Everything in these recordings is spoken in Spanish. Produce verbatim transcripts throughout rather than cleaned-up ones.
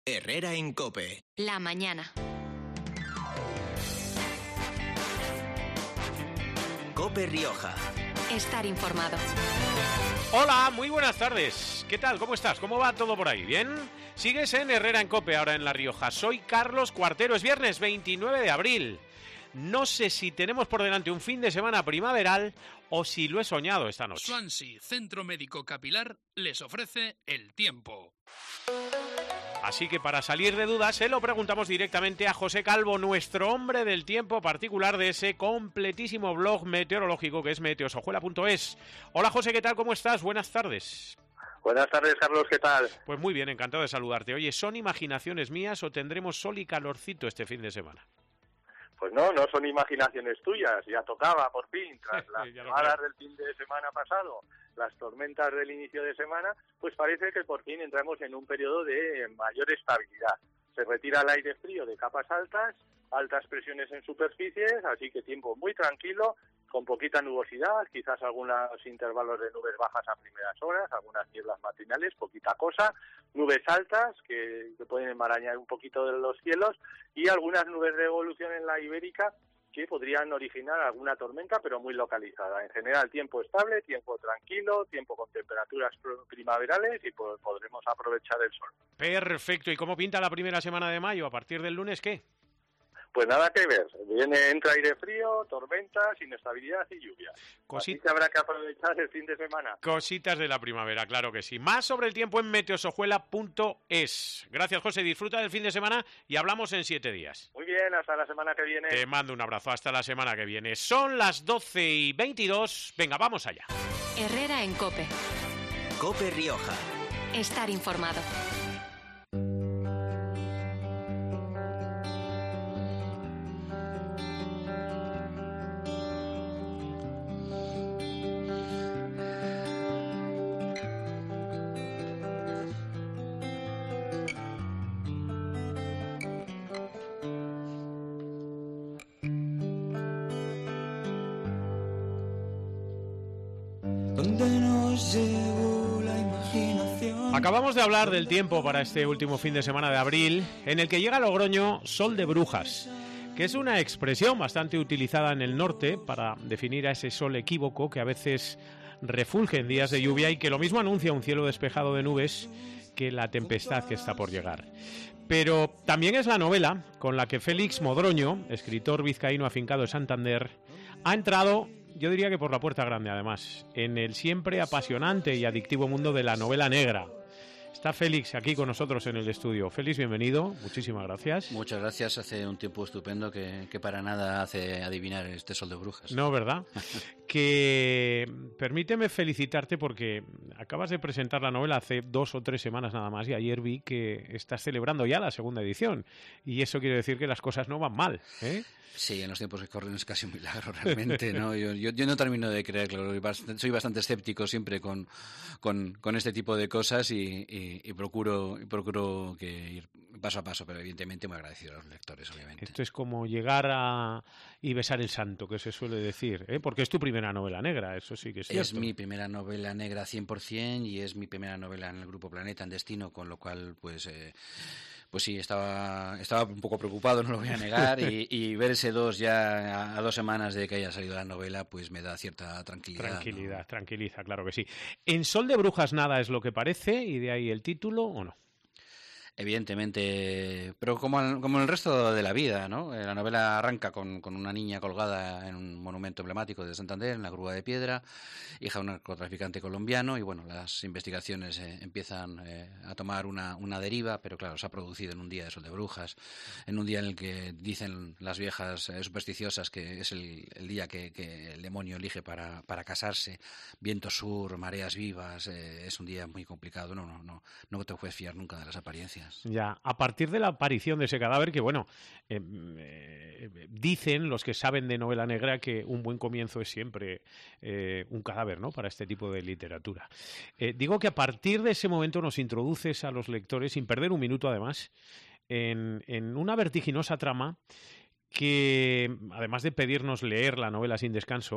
Herrera en COPE. La mañana. COPE Rioja. Estar informado. Hola, muy buenas tardes. ¿Qué tal? ¿Cómo estás? ¿Cómo va todo por ahí? ¿Bien? Sigues en Herrera en COPE, ahora en La Rioja. Soy Carlos Cuartero. Es viernes veintinueve de abril. No sé si tenemos por delante un fin de semana primaveral o si lo he soñado esta noche. Swansea Centro Médico Capilar les ofrece el tiempo. Así que para salir de dudas, se lo preguntamos directamente a José Calvo, nuestro hombre del tiempo particular de ese completísimo blog meteorológico que es meteosojuela punto es. Hola José, ¿qué tal? ¿Cómo estás? Buenas tardes. Buenas tardes, Carlos, ¿qué tal? Pues muy bien, encantado de saludarte. Oye, ¿son imaginaciones mías o tendremos sol y calorcito este fin de semana? Pues no, no son imaginaciones tuyas, ya tocaba por fin, tras las nevadas del fin de semana pasado, las tormentas del inicio de semana, pues parece que por fin entramos en un periodo de mayor estabilidad. Se retira el aire frío de capas altas, altas presiones en superficies, así que tiempo muy tranquilo, con poquita nubosidad, quizás algunos intervalos de nubes bajas a primeras horas, algunas nieblas matinales, poquita cosa, nubes altas que, que pueden enmarañar un poquito de los cielos y algunas nubes de evolución en la Ibérica que podrían originar alguna tormenta, pero muy localizada. En general, tiempo estable, tiempo tranquilo, tiempo con temperaturas primaverales y pues, podremos aprovechar el sol. Perfecto. ¿Y cómo pinta la primera semana de mayo? ¿A partir del lunes qué? Pues nada que ver, viene, entra aire frío, tormentas, inestabilidad y lluvia. Cosit... Así que habrá que aprovechar el fin de semana. Cositas de la primavera, claro que sí. Más sobre el tiempo en meteosojuela punto es. Gracias, José, disfruta del fin de semana y hablamos en siete días. Muy bien, hasta la semana que viene. Te mando un abrazo, hasta la semana que viene. Son las doce y veintidós, venga, vamos allá. Herrera en COPE. COPE Rioja. Estar informado. Acabamos de hablar del tiempo para este último fin de semana de abril, en el que llega a Logroño sol de brujas, que es una expresión bastante utilizada en el norte para definir a ese sol equívoco que a veces refulge en días de lluvia y que lo mismo anuncia un cielo despejado de nubes que la tempestad que está por llegar. Pero también es la novela con la que Félix Modroño, escritor vizcaíno afincado en Santander, ha entrado, yo diría que por la puerta grande además, en el siempre apasionante y adictivo mundo de la novela negra. Está Félix aquí con nosotros en el estudio. Félix, bienvenido, muchísimas gracias. Muchas gracias, hace un tiempo estupendo que, que para nada hace adivinar este sol de brujas. No, ¿verdad? Que permíteme felicitarte porque acabas de presentar la novela hace dos o tres semanas nada más y ayer vi que estás celebrando ya la segunda edición y eso quiere decir que las cosas no van mal, ¿eh? Sí, en los tiempos que corren es casi un milagro realmente, ¿no? Yo, yo, yo no termino de creerlo, soy bastante escéptico siempre con, con, con este tipo de cosas y, y, y procuro y procuro que ir paso a paso, pero evidentemente muy agradecido a los lectores, obviamente. Esto es como llegar a y besar el santo, que se suele decir, ¿eh? Porque es tu primera novela negra, eso sí que es cierto. Es mi primera novela negra cien por ciento y es mi primera novela en el Grupo Planeta, en Destino, con lo cual, pues... Eh, Pues sí, estaba estaba un poco preocupado, no lo voy a negar, y, y ver ese dos ya a, a dos semanas de que haya salido la novela, pues me da cierta tranquilidad. Tranquilidad, ¿no? Tranquiliza, claro que sí. ¿En Sol de Brujas nada es lo que parece y de ahí el título o no? Evidentemente, pero como, como el resto de la vida, ¿no? La novela arranca con, con una niña colgada en un monumento emblemático de Santander, en la Grúa de Piedra, hija de un narcotraficante colombiano, y bueno, las investigaciones eh, empiezan eh, a tomar una, una deriva, pero claro, se ha producido en un día de sol de brujas, en un día en el que dicen las viejas eh, supersticiosas que es el, el día que, que el demonio elige para, para casarse, viento sur, mareas vivas, eh, es un día muy complicado, no, no, no, no te puedes fiar nunca de las apariencias. Ya, a partir de la aparición de ese cadáver, que bueno, eh, eh, dicen los que saben de novela negra que un buen comienzo es siempre eh, un cadáver, ¿no? Para este tipo de literatura. Eh, digo que a partir de ese momento nos introduces a los lectores, sin perder un minuto además, en, en una vertiginosa trama que, además de pedirnos leer la novela sin descanso,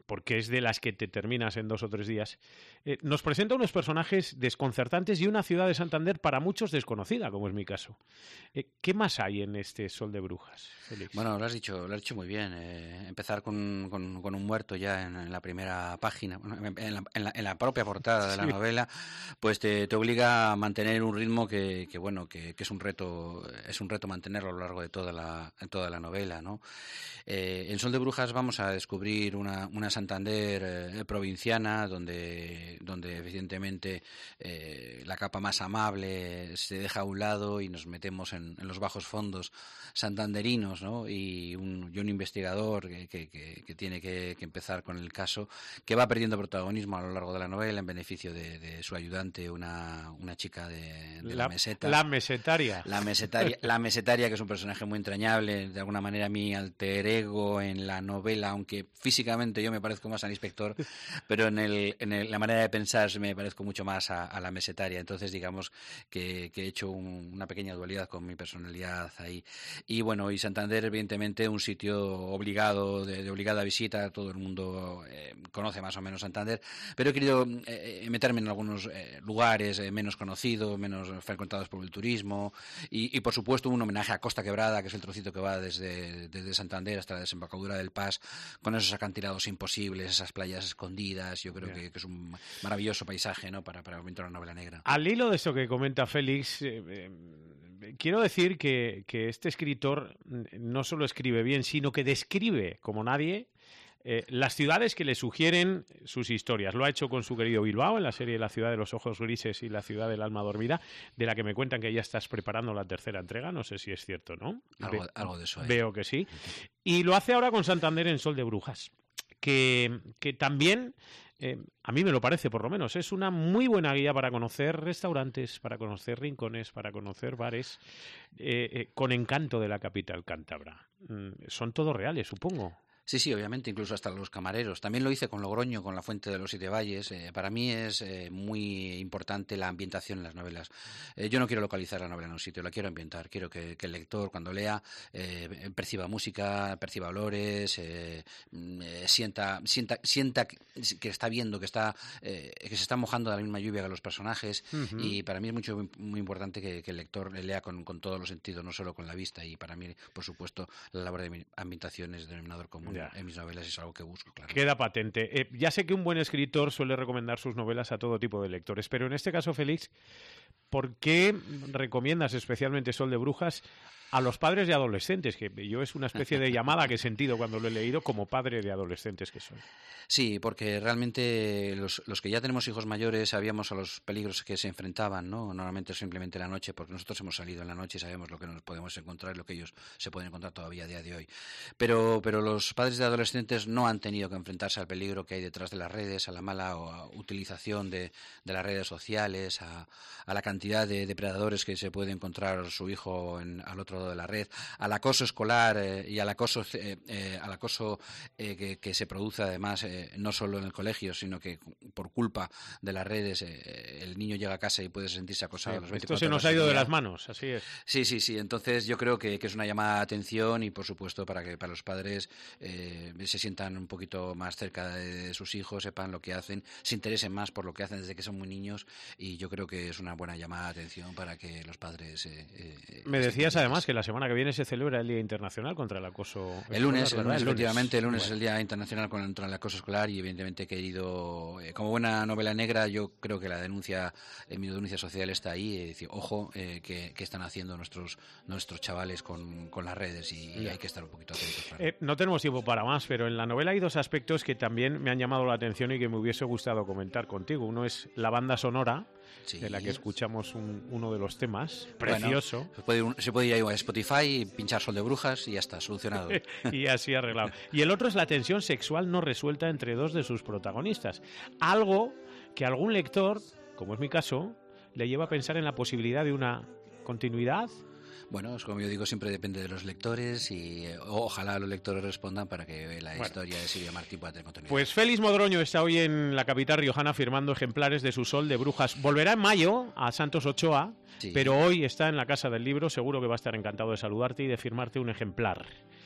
porque es de las que te terminas en dos o tres días, eh, nos presenta unos personajes desconcertantes y una ciudad de Santander para muchos desconocida, como es mi caso. Eh, ¿Qué más hay en este Sol de Brujas, Félix? Bueno, lo has dicho, lo has dicho muy bien. Eh, empezar con, con, con un muerto ya en, en la primera página, bueno, en, la, en, la, en la propia portada de la sí. novela, pues te, te obliga a mantener un ritmo que, que bueno, que, que es un reto, es un reto mantenerlo a lo largo de toda la, toda la novela, ¿no? Eh, en Sol de Brujas vamos a descubrir una, una Santander eh, provinciana donde, donde evidentemente eh, la capa más amable se deja a un lado y nos metemos en, en los bajos fondos santanderinos, ¿no? Y un, y un investigador que, que, que, que tiene que, que empezar con el caso, que va perdiendo protagonismo a lo largo de la novela en beneficio de, de su ayudante, una, una chica de, de la, la meseta. La mesetaria. La mesetaria, la mesetaria, que es un personaje muy entrañable, de alguna manera mi alter ego en la novela, aunque físicamente yo me parezco más al inspector, pero en, el, en el, la manera de pensar me parezco mucho más a, a la mesetaria. Entonces, digamos que, que he hecho un, una pequeña dualidad con mi personalidad ahí. Y bueno, y Santander, evidentemente, un sitio obligado, de, de obligada visita, todo el mundo eh, conoce más o menos Santander, pero he querido eh, meterme en algunos eh, lugares eh, menos conocidos, menos frecuentados por el turismo, y, y por supuesto un homenaje a Costa Quebrada, que es el trocito que va desde, desde Santander hasta la desembocadura del Pas, con esos acantilados imposibles, esas playas escondidas. Yo creo que, que es un maravilloso paisaje, ¿no?, para, para pintar una novela negra. Al hilo de eso que comenta Félix, eh, eh, quiero decir que, que este escritor no solo escribe bien, sino que describe como nadie eh, las ciudades que le sugieren sus historias. Lo ha hecho con su querido Bilbao en la serie La ciudad de los ojos grises y La ciudad del alma dormida, de la que me cuentan que ya estás preparando la tercera entrega. No sé si es cierto, ¿no? Algo, Ve algo de eso. Veo que sí. Y lo hace ahora con Santander en Sol de Brujas, que, que también... Eh, a mí me lo parece, por lo menos. Es una muy buena guía para conocer restaurantes, para conocer rincones, para conocer bares, eh, eh, con encanto de la capital cántabra. Mm, son todos reales, supongo. Sí, sí, obviamente, incluso hasta los camareros. También lo hice con Logroño, con la Fuente de los Siete Valles. Eh, para mí es eh, muy importante la ambientación en las novelas. Eh, yo no quiero localizar la novela en un sitio, la quiero ambientar. Quiero que, que el lector, cuando lea, eh, perciba música, perciba olores, eh, eh, sienta, sienta, sienta que está viendo, que está, eh, que se está mojando de la misma lluvia que los personajes. Uh-huh. Y para mí es mucho, muy importante que, que el lector lea con, con todos los sentidos, no solo con la vista. Y para mí, por supuesto, la labor de ambientación es denominador común. En mis novelas es algo que busco, claro. Queda patente. Eh, ya sé que un buen escritor suele recomendar sus novelas a todo tipo de lectores, pero en este caso, Félix, ¿por qué recomiendas especialmente Sol de Brujas a los padres de adolescentes? Que yo es una especie de llamada que he sentido cuando lo he leído como padre de adolescentes que soy. Sí, porque realmente los, los que ya tenemos hijos mayores sabíamos a los peligros que se enfrentaban, ¿no? Normalmente simplemente la noche, porque nosotros hemos salido en la noche y sabemos lo que nos podemos encontrar y lo que ellos se pueden encontrar todavía a día de hoy. Pero, pero los padres de adolescentes no han tenido que enfrentarse al peligro que hay detrás de las redes, a la mala o a utilización de, de las redes sociales, a, a la cantidad de depredadores que se puede encontrar su hijo en, al otro lado de la red, al acoso escolar eh, y al acoso, eh, eh, al acoso eh, que, que se produce además eh, no solo en el colegio, sino que por culpa de las redes eh, el niño llega a casa y puede sentirse acosado. Sí, a las esto se nos ha ido de las manos, así es. Sí, sí, sí. Entonces yo creo que, que es una llamada de atención y por supuesto para que para los padres eh, se sientan un poquito más cerca de sus hijos, sepan lo que hacen, se interesen más por lo que hacen desde que son muy niños, y yo creo que es una buena llamada de atención para que los padres... Eh, eh, Me decías además que la semana que viene se celebra el Día Internacional contra el Acoso El lunes, el lunes, efectivamente, el lunes bueno. es el Día Internacional contra el Acoso Escolar, y evidentemente he querido, eh, como buena novela negra, yo creo que la denuncia, eh, mi denuncia social está ahí, es decir, ojo, eh, que, que están haciendo nuestros nuestros chavales con, con las redes, y, y hay que estar un poquito atentos. Claro. Eh, no tenemos tiempo para más, pero en la novela hay dos aspectos que también me han llamado la atención y que me hubiese gustado comentar contigo. Uno es la banda sonora, sí, de la que escuchamos un, uno de los temas, precioso. Bueno, se, puede, se puede ir a Spotify y pinchar Sol de Brujas y ya está, solucionado. Y así arreglado. Y el otro es la tensión sexual no resuelta entre dos de sus protagonistas. Algo que a algún lector, como es mi caso, le lleva a pensar en la posibilidad de una continuidad. Bueno, es como yo digo, siempre depende de los lectores, y eh, ojalá los lectores respondan para que la bueno. historia de Silvia Martí pueda tener continuidad. Pues Félix Modroño está hoy en la capital riojana firmando ejemplares de su Sol de Brujas. Volverá en mayo a Santos Ochoa, sí. pero hoy está en la Casa del Libro. Seguro que va a estar encantado de saludarte y de firmarte un ejemplar.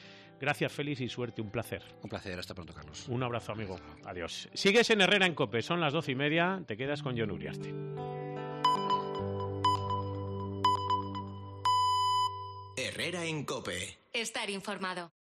Gracias, Félix, y suerte, un placer. Un placer, hasta pronto, Carlos. Un abrazo, amigo. Adiós. Sigues en Herrera en COPE, son las doce y media, te quedas con Jon Uriarte. Herrera en COPE. Estar informado.